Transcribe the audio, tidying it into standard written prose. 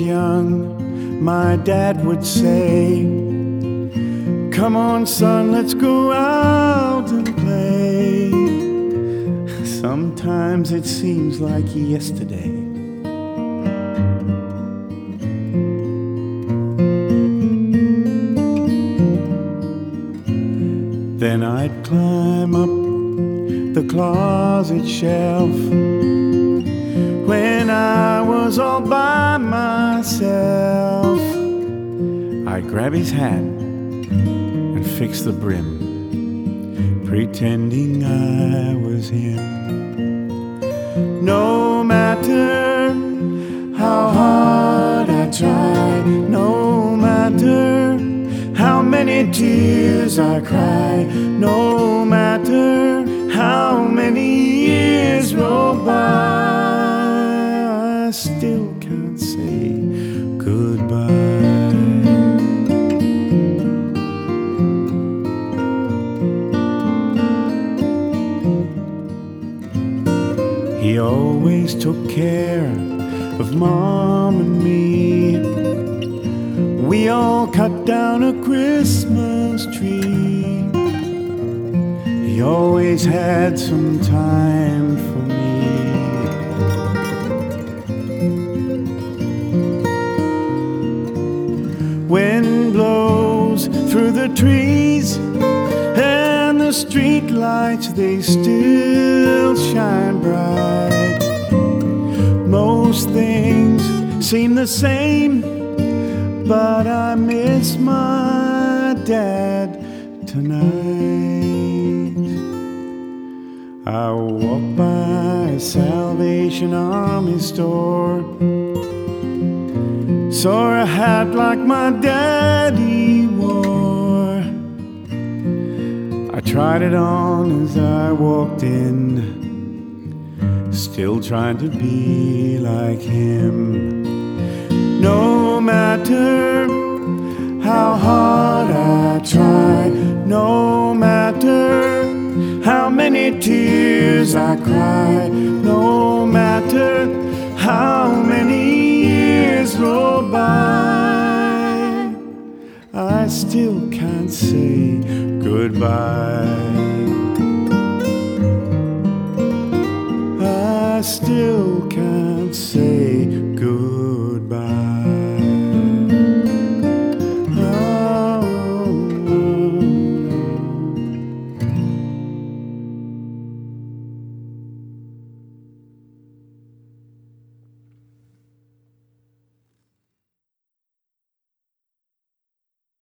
young, my dad would say, "Come on, son, let's go out and play." Sometimes it seems like yesterday. Then I'd climb up the closet shelf when I was all by myself. I'd grab his hat and fix the brim, pretending I was him. No matter how hard I try, no matter how many tears I cry, no matter how many years roll by, I still can't say goodbye. He always took care of Mom and me. We all cut down a Christmas tree. He always had some time for me. Wind blows through the trees and the street lights, they still shine bright. Most things seem the same, but I miss my dad tonight. I walk by a Salvation Army store, saw a hat like my daddy wore. I tried it on as I walked in, still trying to be like him. No matter how hard I try, no matter how many tears I cry, no matter how many years roll by, I still can't say goodbye. I still can't say